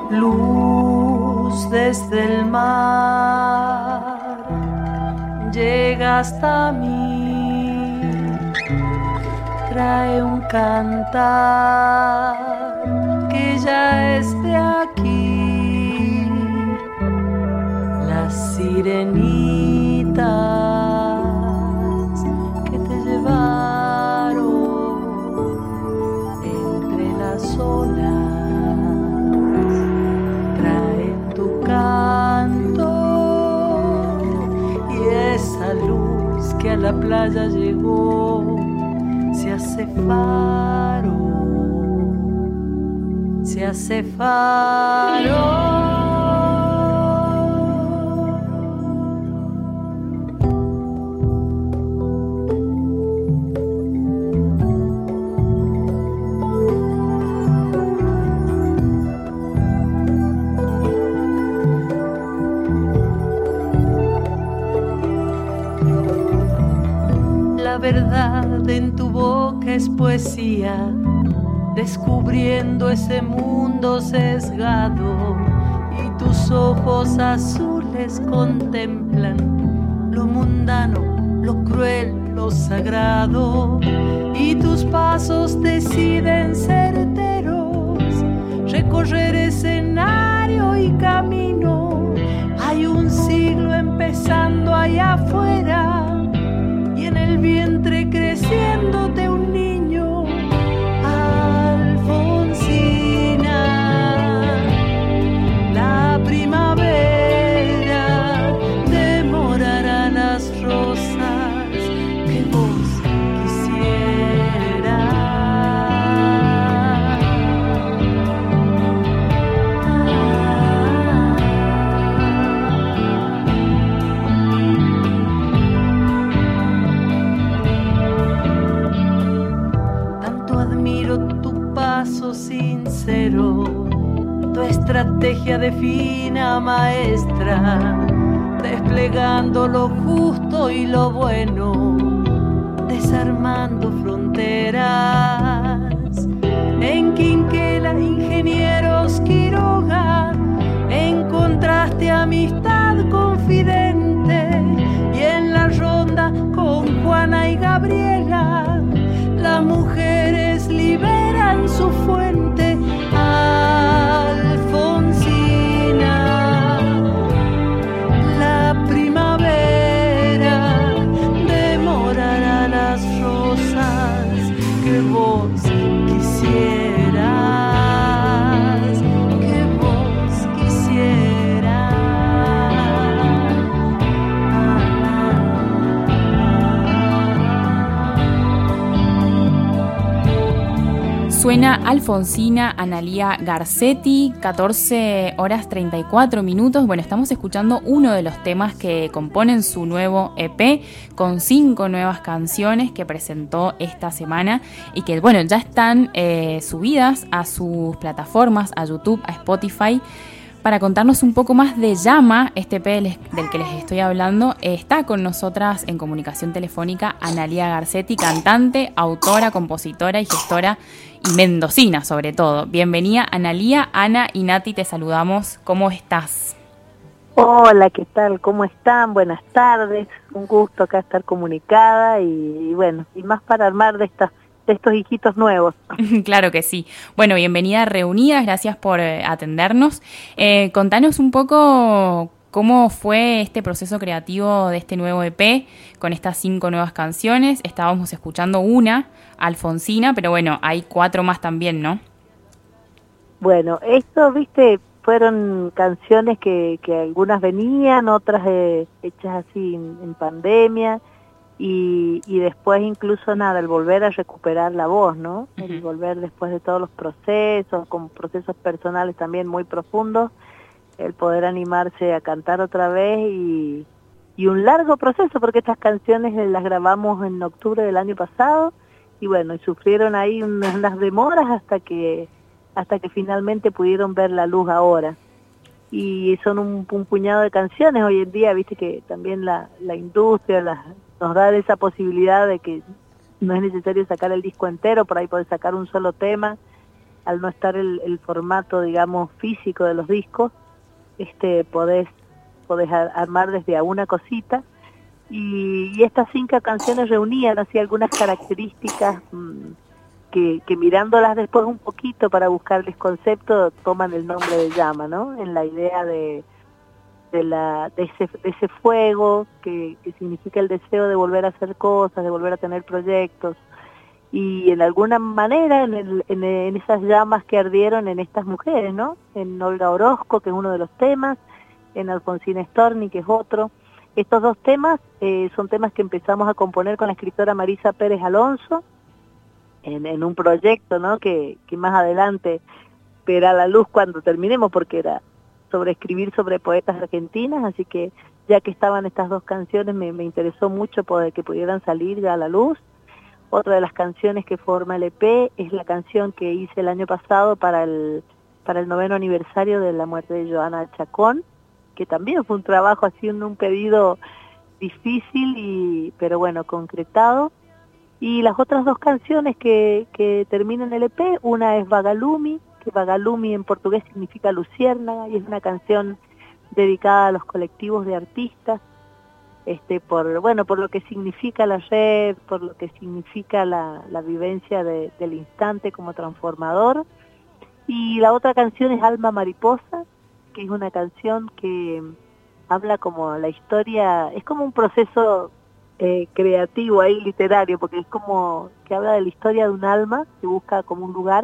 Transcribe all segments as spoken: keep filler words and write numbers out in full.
Luz desde el mar llega hasta mí, trae un cantar que ya es de aquí. Las sirenitas que te llevaron entre las olas traen tu canto, y esa luz que a la playa llegó se hace faro, se hace faro. La verdad en tu boca es poesía, descubriendo ese mundo sesgado, y tus ojos azules contemplan lo mundano, lo cruel, lo sagrado, y tus pasos deciden certeros recorrer escenario y camino. Hay un siglo empezando allá afuera, y en el vientre creciéndote un niño. Alfonsina, la primavera demorará las rosas que vos quisieras. Tu paso sincero, tu estrategia de fina maestra, desplegando lo justo y lo bueno, desarmando fronteras. En Quinquela, ingenieros Quiroga, encontraste amistad confidente, y en la ronda con Juana y Gabriela, las mujeres liberan su fuente. Alfonsina, la primavera demorará las rosas que vos quisieras, que vos quisieras. Suena Alfonsina, Analía Garcetti, catorce horas treinta y cuatro minutos. Bueno, estamos escuchando uno de los temas que componen su nuevo E P, con cinco nuevas canciones que presentó esta semana y que, bueno, ya están eh, subidas a sus plataformas, a YouTube, a Spotify. Para contarnos un poco más de Llama, este E P del, del que les estoy hablando, está con nosotras en comunicación telefónica Analía Garcetti, cantante, autora, compositora y gestora, y mendocina sobre todo. Bienvenida, Analía. Ana y Nati, te saludamos. ¿Cómo estás? Hola, ¿qué tal? ¿Cómo están? Buenas tardes. Un gusto acá estar comunicada y, y bueno, y más para armar de estas de estos hijitos nuevos. Claro que sí. Bueno, bienvenida a Reunidas, gracias por eh, atendernos. Eh, contanos un poco cómo fue este proceso creativo de este nuevo E P con estas cinco nuevas canciones. Estábamos escuchando una, Alfonsina, pero bueno, hay cuatro más también, ¿no? Bueno, esto, viste, fueron canciones que, que algunas venían, otras eh, hechas así en, en pandemia. Y, y después incluso nada, el volver a recuperar la voz, ¿no? Uh-huh. El volver después de todos los procesos, con procesos personales también muy profundos, el poder animarse a cantar otra vez y, y un largo proceso, porque estas canciones las grabamos en octubre del año pasado y bueno, y sufrieron ahí unas, unas demoras hasta que hasta que finalmente pudieron ver la luz ahora. Y son un, un puñado de canciones hoy en día, viste que también la, la industria las nos da esa posibilidad de que no es necesario sacar el disco entero, por ahí podés sacar un solo tema. al no estar el, el formato, digamos, físico de los discos, este podés, podés armar desde a una cosita, y, y estas cinco canciones reunían así algunas características mmm, que, que mirándolas después un poquito para buscarles concepto, toman el nombre de Llama, ¿no? En la idea de, de, la, de, ese, de ese fuego que, que significa el deseo de volver a hacer cosas, de volver a tener proyectos, y en alguna manera en, el, en, en esas llamas que ardieron en estas mujeres, ¿no? En Olga Orozco, que es uno de los temas, en Alfonsina Storni, que es otro. Estos dos temas eh, son temas que empezamos a componer con la escritora Marisa Pérez Alonso, En, en un proyecto, ¿no? que, que más adelante verá la luz cuando terminemos, porque era sobre escribir sobre poetas argentinas, así que ya que estaban estas dos canciones me, me interesó mucho poder que pudieran salir ya a la luz. Otra de las canciones que forma el E P es la canción que hice el año pasado para el, para el noveno aniversario de la muerte de Joana Chacón, que también fue un trabajo haciendo un pedido difícil, y pero bueno, concretado. Y las otras dos canciones que, que terminan el E P, una es Vagalumi, que Vagalumi en portugués significa luciérnaga, y es una canción dedicada a los colectivos de artistas, este, por bueno por lo que significa la red, por lo que significa la, la vivencia de, del instante como transformador. Y la otra canción es Alma Mariposa, que es una canción que habla como la historia, es como un proceso Eh, creativo ahí, literario, porque es como que habla de la historia de un alma que busca como un lugar,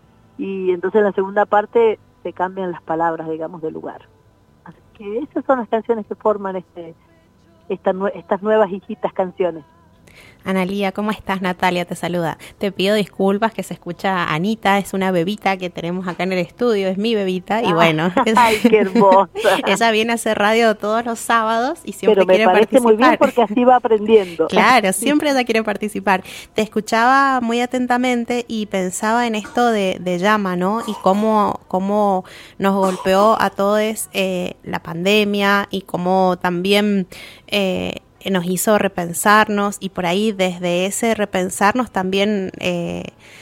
y entonces en la segunda parte se cambian las palabras, digamos, del lugar. Así que esas son las canciones que forman este, esta, estas nuevas hijitas canciones. Analía, ¿cómo estás? Natalia te saluda. Te pido disculpas, que se escucha Anita, es una bebita que tenemos acá en el estudio, es mi bebita, y bueno, ¡ay, qué hermosa! Ella viene a hacer radio todos los sábados y siempre Pero me quiere parece participar. muy bien, porque así va aprendiendo. Claro, siempre ella quiere participar. Te escuchaba muy atentamente y pensaba en esto de, de Llama, ¿no? Y cómo, cómo nos golpeó a todos eh, la pandemia, y cómo también eh, nos hizo repensarnos, y por ahí desde ese repensarnos también eh,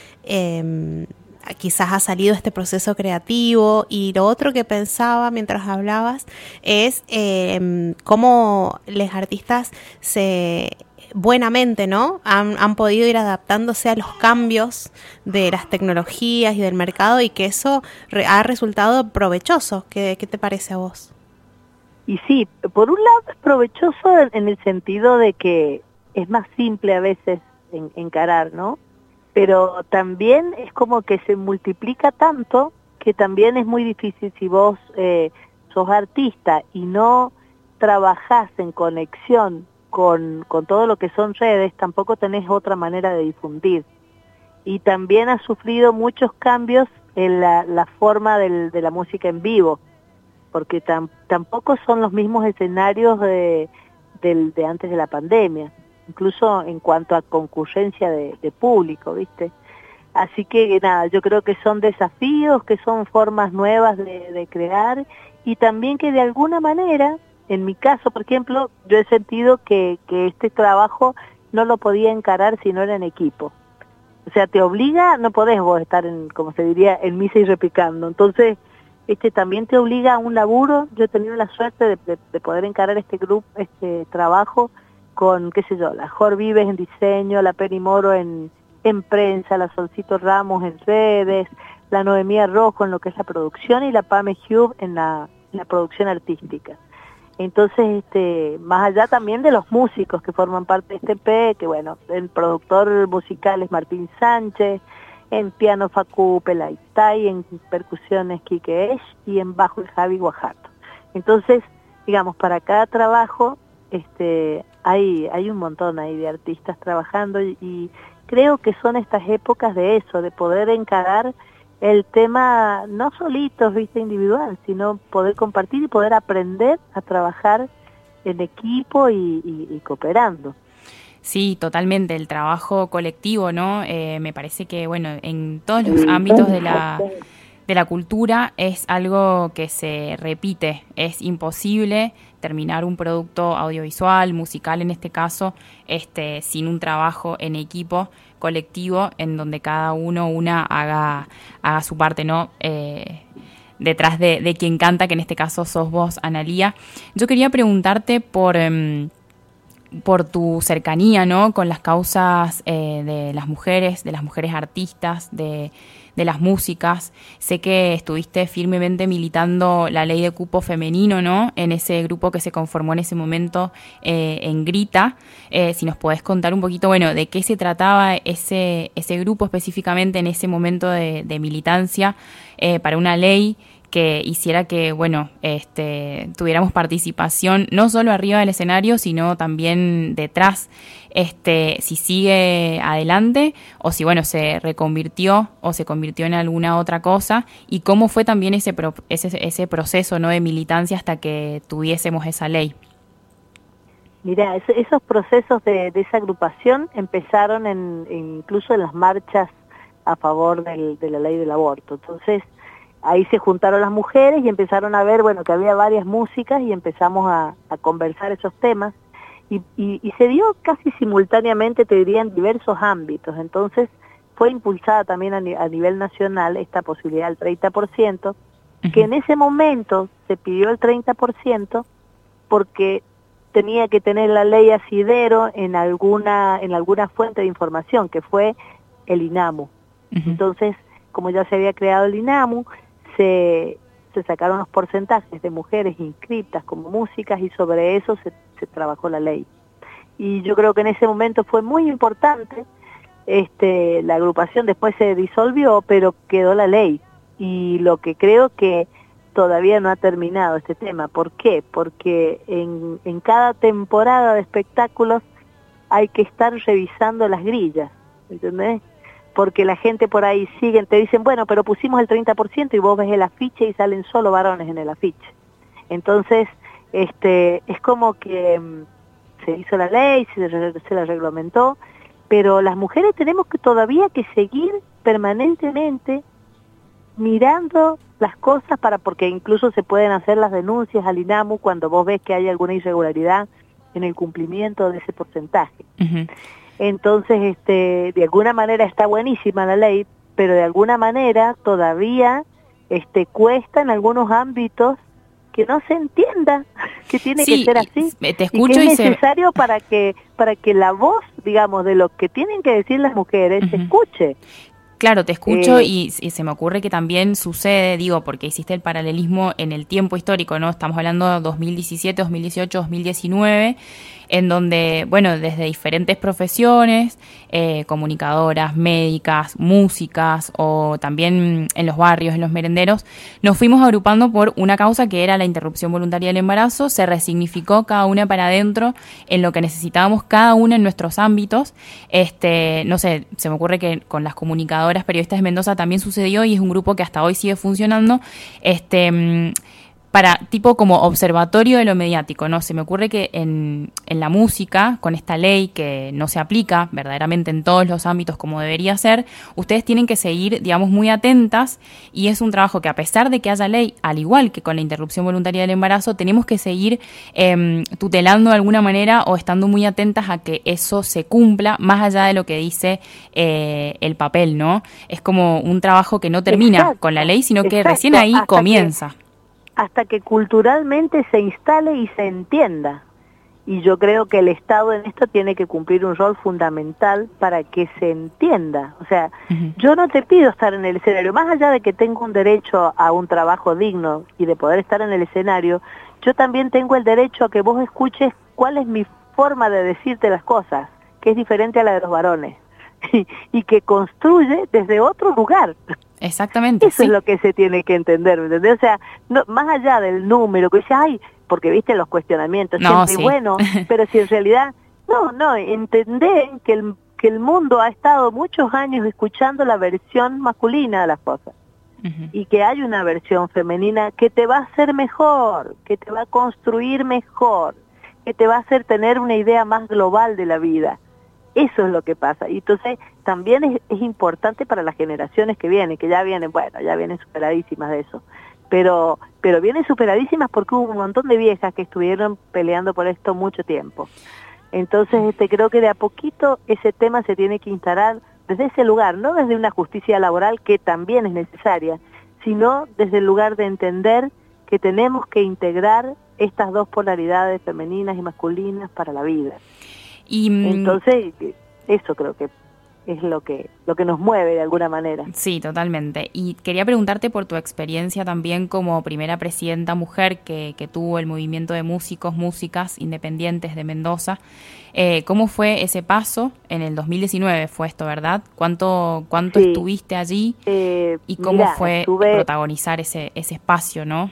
eh, quizás ha salido este proceso creativo. Y lo otro que pensaba mientras hablabas es eh, cómo los artistas se buenamente, ¿no? Han, han podido ir adaptándose a los cambios de las tecnologías y del mercado, y que eso re, ha resultado provechoso. ¿Qué, qué te parece a vos? Y sí, por un lado es provechoso en el sentido de que es más simple a veces en, encarar, ¿no? Pero también es como que se multiplica tanto que también es muy difícil, si vos eh, sos artista y no trabajás en conexión con, con todo lo que son redes, tampoco tenés otra manera de difundir. Y también ha sufrido muchos cambios en la, la forma del, de la música en vivo, porque tam, tampoco son los mismos escenarios de, de, de antes de la pandemia, incluso en cuanto a concurrencia de, de público, ¿viste? Así que nada, yo creo que son desafíos, que son formas nuevas de, de crear, y también que de alguna manera, en mi caso, por ejemplo, yo he sentido que, que este trabajo no lo podía encarar si no era en equipo. O sea, te obliga, no podés vos estar, en, como se diría, en misa y repicando. Entonces, este también te obliga a un laburo. Yo he tenido la suerte de, de, de poder encarar este grupo, este trabajo con, qué sé yo, la Jor Vives en diseño, la Penny Moro en, en prensa, la Solcito Ramos en redes, la Noemía Rojo en lo que es la producción, y la Pame Hugh en la, en la producción artística. Entonces, este, más allá también de los músicos que forman parte de este E P, que bueno, el productor musical es Martín Sánchez, en piano Facu Pelaitay, en percusiones Quique Esch, y en bajo el Javi Guajato. Entonces, digamos, para cada trabajo este, hay, hay un montón ahí de artistas trabajando, y, y creo que son estas épocas de eso, de poder encarar el tema no solitos, viste, individual, sino poder compartir y poder aprender a trabajar en equipo y, y, y cooperando. Sí, totalmente, el trabajo colectivo, ¿no? Eh, me parece que, bueno, en todos los ámbitos de la de la cultura es algo que se repite. Es imposible terminar un producto audiovisual, musical en este caso, este, sin un trabajo en equipo colectivo en donde cada uno una haga, haga su parte, ¿no? Eh, detrás de, de quien canta, que en este caso sos vos, Analía. Yo quería preguntarte por... Um, por tu cercanía, ¿no?, con las causas eh, de las mujeres, de las mujeres artistas, de, de las músicas. Sé que estuviste firmemente militando la ley de cupo femenino, ¿no?, en ese grupo que se conformó en ese momento eh, en Grita. Eh, si nos podés contar un poquito, bueno, de qué se trataba ese, ese grupo específicamente en ese momento de, de militancia eh, para una ley que hiciera que, bueno, este, tuviéramos participación no solo arriba del escenario, sino también detrás, este, si sigue adelante o si, bueno, se reconvirtió o se convirtió en alguna otra cosa, y cómo fue también ese, pro, ese, ese proceso, ¿no?, de militancia hasta que tuviésemos esa ley. Mira, esos procesos de, de esa agrupación empezaron en, en, incluso en las marchas a favor del, de la ley del aborto. Entonces, ahí se juntaron las mujeres y empezaron a ver, bueno, que había varias músicas y empezamos a, a conversar esos temas. Y, y, y se dio casi simultáneamente, te diría, en diversos ámbitos. Entonces, fue impulsada también a, a nivel nacional esta posibilidad del treinta por ciento, uh-huh. que en ese momento se pidió el treinta por ciento porque tenía que tener la ley asidero en alguna, en alguna fuente de información, que fue el INAMU. Uh-huh. Entonces, como ya se había creado el INAMU, Se, se sacaron los porcentajes de mujeres inscritas como músicas y sobre eso se, se trabajó la ley. Y yo creo que en ese momento fue muy importante. Este, la agrupación después se disolvió, pero quedó la ley. Y lo que creo que todavía no ha terminado este tema. ¿Por qué? Porque en, en cada temporada de espectáculos hay que estar revisando las grillas, ¿entendés? Porque la gente por ahí sigue, te dicen, bueno, pero pusimos el treinta por ciento y vos ves el afiche y salen solo varones en el afiche. Entonces, este, es como que um, se hizo la ley, se, se la reglamentó, pero las mujeres tenemos que todavía que seguir permanentemente mirando las cosas, para porque incluso se pueden hacer las denuncias al INAMU cuando vos ves que hay alguna irregularidad en el cumplimiento de ese porcentaje. Uh-huh. Entonces, este, de alguna manera está buenísima la ley, pero de alguna manera todavía este, cuesta en algunos ámbitos que no se entienda que tiene sí, que ser así. Te escucho y que y es necesario se... para que para que la voz, digamos, de lo que tienen que decir las mujeres uh-huh. se escuche. Claro, te escucho eh, y, y se me ocurre que también sucede, digo, porque hiciste el paralelismo en el tiempo histórico, ¿no? Estamos hablando de dos mil diecisiete, dos mil dieciocho, dos mil diecinueve, en donde, bueno, desde diferentes profesiones, eh, comunicadoras, médicas, músicas o también en los barrios, en los merenderos, nos fuimos agrupando por una causa que era la interrupción voluntaria del embarazo. Se resignificó cada una para adentro en lo que necesitábamos cada una en nuestros ámbitos. Este, no sé, se me ocurre que con las comunicadoras periodistas de Mendoza también sucedió y es un grupo que hasta hoy sigue funcionando. Este... para tipo como observatorio de lo mediático, ¿no? Se me ocurre que en, en la música, con esta ley que no se aplica verdaderamente en todos los ámbitos como debería ser, ustedes tienen que seguir, digamos, muy atentas, y es un trabajo que, a pesar de que haya ley, al igual que con la interrupción voluntaria del embarazo, tenemos que seguir eh, tutelando de alguna manera o estando muy atentas a que eso se cumpla, más allá de lo que dice eh, el papel, ¿no? Es como un trabajo que no termina exacto, con la ley, sino que exacto, recién ahí comienza. Que... hasta que culturalmente se instale y se entienda. Y yo creo que el Estado en esto tiene que cumplir un rol fundamental para que se entienda. O sea, uh-huh. yo no te pido estar en el escenario, más allá de que tengo un derecho a un trabajo digno y de poder estar en el escenario, yo también tengo el derecho a que vos escuches cuál es mi forma de decirte las cosas, que es diferente a la de los varones, y, y que construye desde otro lugar. Exactamente. Eso sí. es lo que se tiene que entender, ¿me entendés? O sea, no, más allá del número, que dice, ay, porque viste los cuestionamientos, no, siempre sí. bueno, pero si en realidad, no, no, entender que el, que el mundo ha estado muchos años escuchando la versión masculina de las cosas, uh-huh. y que hay una versión femenina que te va a hacer mejor, que te va a construir mejor, que te va a hacer tener una idea más global de la vida. Eso es lo que pasa. Y entonces también es, es importante para las generaciones que vienen, que ya vienen, bueno, ya vienen superadísimas de eso. Pero, pero vienen superadísimas porque hubo un montón de viejas que estuvieron peleando por esto mucho tiempo. Entonces este, creo que de a poquito ese tema se tiene que instalar desde ese lugar, no desde una justicia laboral que también es necesaria, sino desde el lugar de entender que tenemos que integrar estas dos polaridades femeninas y masculinas para la vida. Y, entonces, eso creo que es lo que lo que nos mueve de alguna manera. Sí, totalmente. Y quería preguntarte por tu experiencia también como primera presidenta mujer que, que tuvo el movimiento de músicos, músicas independientes de Mendoza. Eh, ¿Cómo fue ese paso? En el dos mil diecinueve fue esto, ¿verdad? ¿Cuánto cuánto Sí. estuviste allí? Eh, ¿Y cómo mirá, fue estuve... protagonizar ese, ese espacio, no?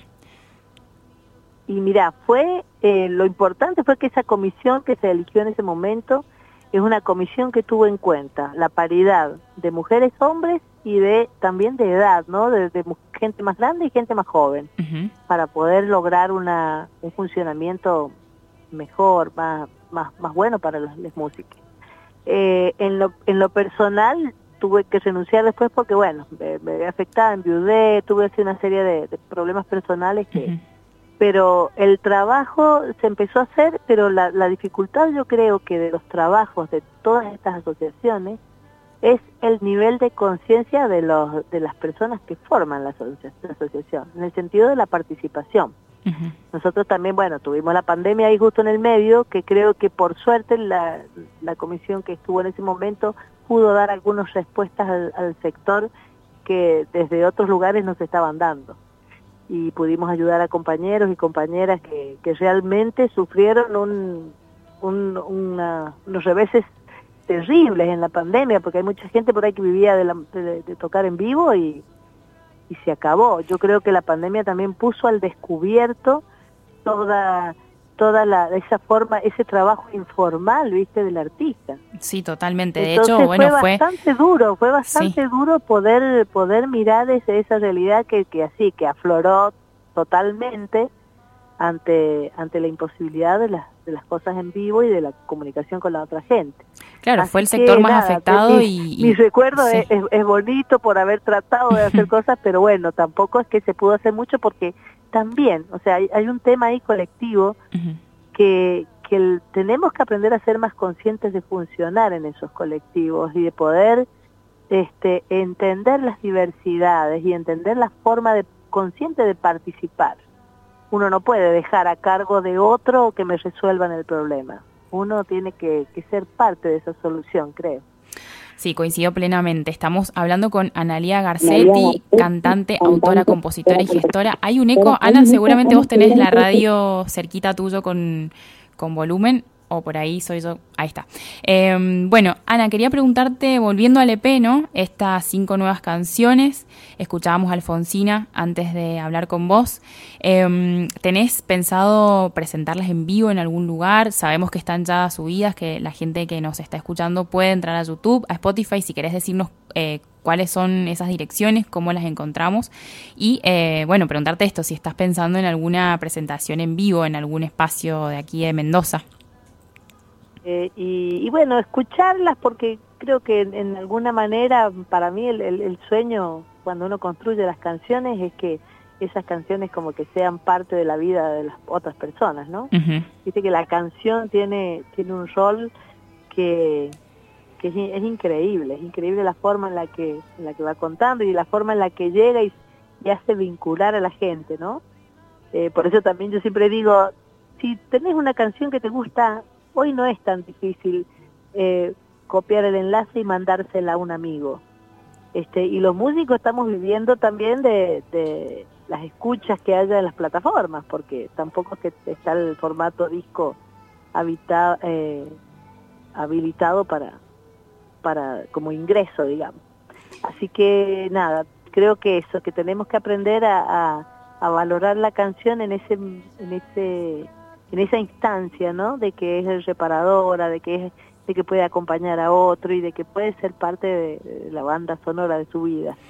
Y mira, fue eh, lo importante fue que esa comisión que se eligió en ese momento es una comisión que tuvo en cuenta la paridad de mujeres, hombres y de también de edad, ¿no? De, de gente más grande y gente más joven, Uh-huh. para poder lograr una un funcionamiento mejor, más más más bueno para las, las músicas. Eh, en lo en lo personal tuve que renunciar después porque bueno, me, me había afectado, enviudé, tuve así una serie de, de problemas personales que Uh-huh. pero el trabajo se empezó a hacer, pero la, la dificultad yo creo que de los trabajos de todas estas asociaciones es el nivel de conciencia de los de las personas que forman la, asocia la asociación, en el sentido de la participación. Uh-huh. Nosotros también, bueno, tuvimos la pandemia ahí justo en el medio, que creo que por suerte la, la comisión que estuvo en ese momento pudo dar algunas respuestas al, al sector que desde otros lugares no se estaban dando. Y pudimos ayudar a compañeros y compañeras que, que realmente sufrieron un, un, una, unos reveses terribles en la pandemia, porque hay mucha gente por ahí que vivía de, la, de, de tocar en vivo y, y se acabó. Yo creo que la pandemia también puso al descubierto toda toda la esa forma, ese trabajo informal, viste, del artista. Sí, totalmente. De Entonces, hecho, bueno, fue fue bastante duro, fue bastante Sí. duro poder poder mirar ese, esa realidad que, que así, que afloró totalmente ante ante la imposibilidad de las de las cosas en vivo y de la comunicación con la otra gente. Claro, Así fue el que, sector más nada, afectado mi, y, y... mi recuerdo sí. es, es, es bonito por haber tratado de hacer cosas, pero bueno, tampoco es que se pudo hacer mucho porque también, o sea, hay, hay un tema ahí colectivo Uh-huh. que, que el, tenemos que aprender a ser más conscientes de funcionar en esos colectivos y de poder este, entender las diversidades y entender la forma de, consciente de participar. Uno no puede dejar a cargo de otro que me resuelvan el problema. Uno tiene que, que ser parte de esa solución, creo. Sí, coincido plenamente. Estamos hablando con Analía Garcetti, cantante, autora, compositora y gestora. Hay un eco. Ana, seguramente vos tenés la radio cerquita tuyo con, con volumen, o por ahí soy yo. Ahí está. Eh, bueno, Ana, quería preguntarte, volviendo al E P, ¿no? Estas cinco nuevas canciones. Escuchábamos a Alfonsina antes de hablar con vos. Eh, ¿Tenés pensado presentarlas en vivo en algún lugar? Sabemos que están ya subidas, que la gente que nos está escuchando puede entrar a YouTube, a Spotify, si querés decirnos eh, cuáles son esas direcciones, cómo las encontramos. Y, eh, bueno, preguntarte esto, si estás pensando en alguna presentación en vivo en algún espacio de aquí de Mendoza. Eh, y, y bueno, escucharlas porque creo que en, en alguna manera para mí el, el, el sueño cuando uno construye las canciones es que esas canciones como que sean parte de la vida de las otras personas, ¿no? Uh-huh. Viste que la canción tiene tiene un rol que, que es, es increíble, es increíble la forma en la que en la que va contando y la forma en la que llega y, y hace vincular a la gente, ¿no? Eh, por eso también yo siempre digo, si tenés una canción que te gusta, hoy no es tan difícil eh, copiar el enlace y mandársela a un amigo. Este, y los músicos estamos viviendo también de, de las escuchas que haya en las plataformas, porque tampoco es que está el formato disco habita, eh, habilitado para, para como ingreso, digamos. Así que nada, creo que eso, que tenemos que aprender a, a, a valorar la canción en ese, en ese en esa instancia, ¿no? De que es reparadora, de que es, de que puede acompañar a otro y de que puede ser parte de, de la banda sonora de su vida.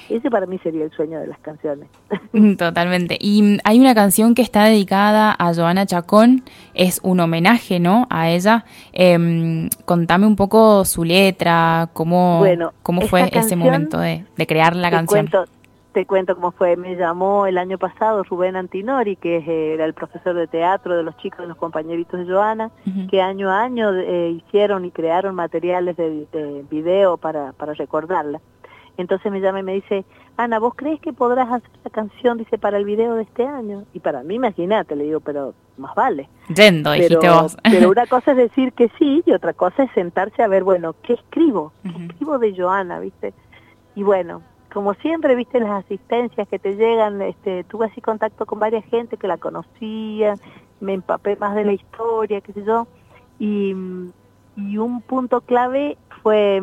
Ese para mí sería el sueño de las canciones. Totalmente. Y hay una canción que está dedicada a Joana Chacón, es un homenaje, ¿no?, a ella. Eh, contame un poco su letra, cómo, bueno, cómo fue canción, ese momento de, de crear la te canción. Cuento, te cuento cómo fue. Me llamó el año pasado Rubén Antinori, que es, era el profesor de teatro de los chicos, de los compañeritos de Joana, uh-huh. que año a año eh, hicieron y crearon materiales de, de video para, para recordarla. Entonces me llama y me dice, Ana, ¿vos crees que podrás hacer la canción, dice, para el video de este año? Y para mí, imagínate, le digo, pero más vale. Yendo, dijiste pero, vos. Pero una cosa es decir que sí, y otra cosa es sentarse a ver, bueno, ¿qué escribo? ¿Qué uh-huh. escribo de Joana, viste? Y bueno, como siempre, viste, las asistencias que te llegan, este, tuve así contacto con varias gente que la conocía, me empapé más de la historia, qué sé yo, y, y un punto clave fue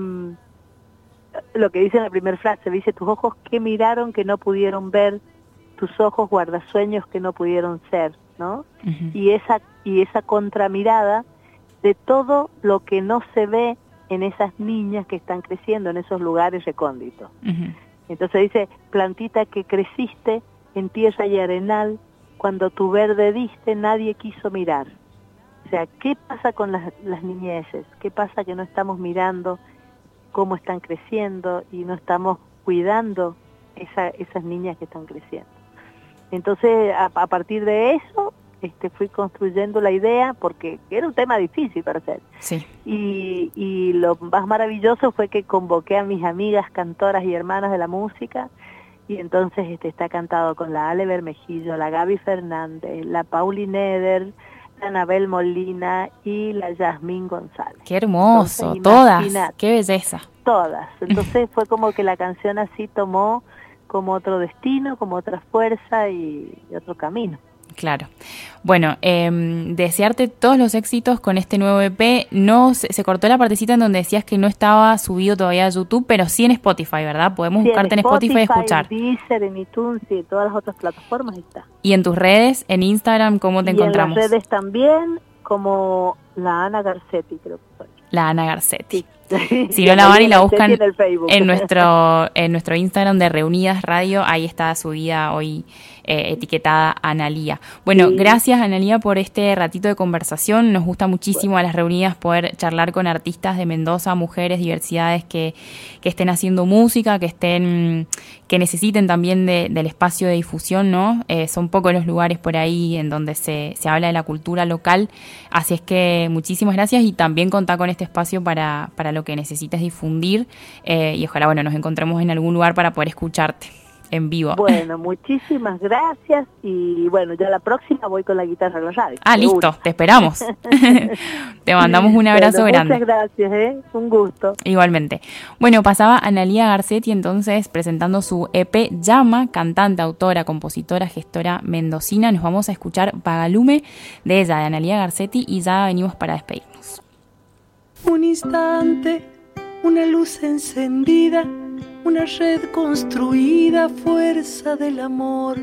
lo que dice en la primera frase, dice, tus ojos que miraron que no pudieron ver, tus ojos guardasueños que no pudieron ser, ¿no? Uh-huh. Y esa y esa contramirada de todo lo que no se ve en esas niñas que están creciendo en esos lugares recónditos. Uh-huh. Entonces dice, plantita que creciste en tierra y arenal, cuando tu verde diste nadie quiso mirar. O sea, ¿qué pasa con las, las niñeces? ¿Qué pasa que no estamos mirando cómo están creciendo y no estamos cuidando esa, esas niñas que están creciendo? Entonces, a, a partir de eso, este, fui construyendo la idea, porque era un tema difícil para hacer. Sí. Y, y lo más maravilloso fue que convoqué a mis amigas cantoras y hermanas de la música, y entonces este, está cantado con la Ale Bermejillo, la Gaby Fernández, la Pauli Neder, la Anabel Molina y la Yasmín González. ¡Qué hermoso! Entonces, todas, ¡qué belleza! Todas. Entonces fue como que la canción así tomó como otro destino, como otra fuerza y, y otro camino. Claro. Bueno, eh, desearte todos los éxitos con este nuevo E P. No se, se cortó la partecita en donde decías que no estaba subido todavía a YouTube, pero sí en Spotify, ¿verdad? Podemos sí, buscarte en Spotify, Spotify y escuchar. En Deezer, en iTunes y en todas las otras plataformas está. Y en tus redes, en Instagram, ¿cómo te y encontramos? En las redes también, como la Ana Garcetti, creo que soy. La Ana Garcetti. Sí. Si no la van y la buscan en, en nuestro en nuestro Instagram de Reunidas Radio, ahí está subida hoy eh, etiquetada Analía. Bueno, sí. Gracias Analía por este ratito de conversación. Nos gusta muchísimo bueno. a las Reunidas poder charlar con artistas de Mendoza, mujeres, diversidades que, que estén haciendo música, que estén que necesiten también de, del espacio de difusión, ¿no? Eh, son pocos los lugares por ahí en donde se, se habla de la cultura local. Así es que muchísimas gracias y también contá con este espacio para, para lo que necesites difundir eh, y ojalá, bueno, nos encontremos en algún lugar para poder escucharte en vivo. Bueno, muchísimas gracias y bueno, ya la próxima voy con la guitarra a la radio. Ah, seguro. Listo, te esperamos. Te mandamos un abrazo bueno, grande. Muchas gracias, ¿eh? Un gusto. Igualmente. Bueno, pasaba Analía Garcetti entonces presentando su E P Llama, cantante, autora, compositora, gestora mendocina. Nos vamos a escuchar Vagalume de ella, de Analía Garcetti, y ya venimos para despedirnos. Un instante, una luz encendida, una red construida, fuerza del amor,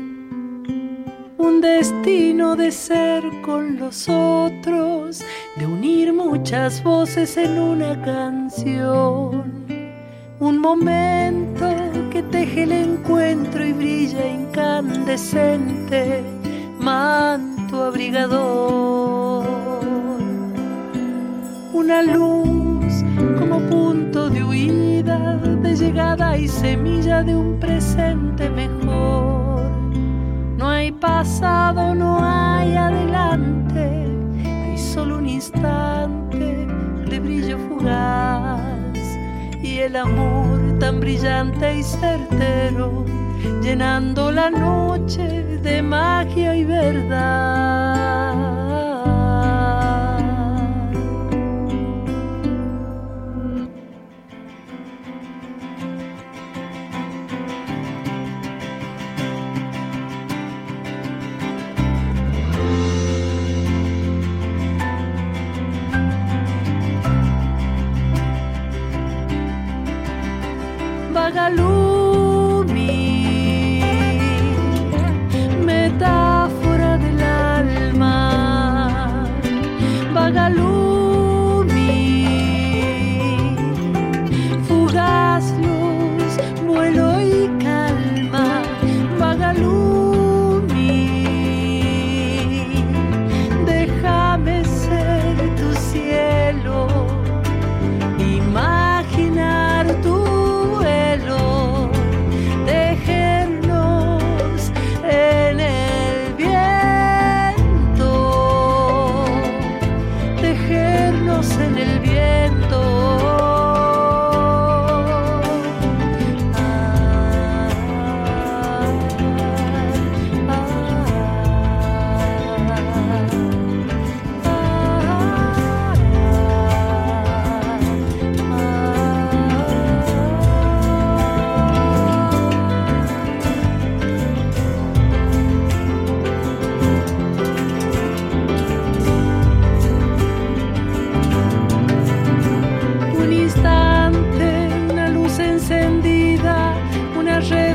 un destino de ser con los otros, de unir muchas voces en una canción, un momento que teje el encuentro y brilla incandescente, manto abrigador, una luz como punto de huida, de llegada y semilla de un presente mejor. No hay pasado, no hay adelante, hay solo un instante de brillo fugaz y el amor tan brillante y certero, llenando la noche de magia y verdad. Vagalumi, metáfora del alma,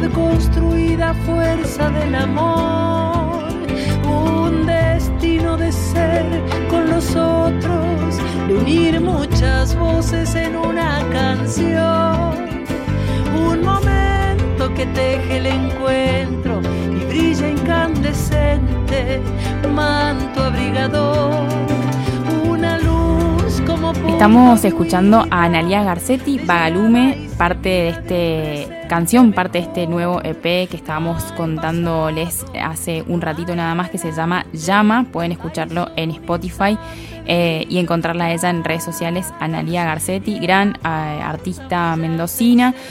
construida a fuerza del amor, un destino de ser con los otros, de unir muchas voces en una canción, un momento que teje el encuentro y brilla incandescente, manto abrigador, una luz como... Estamos escuchando a Analía Garcetti, Vagalume, parte de este canción, parte de este nuevo E P que estábamos contándoles hace un ratito nada más, que se llama Llama. Pueden escucharlo en Spotify eh, y encontrarla a ella en redes sociales, Analía Garcetti, gran eh, artista mendocina.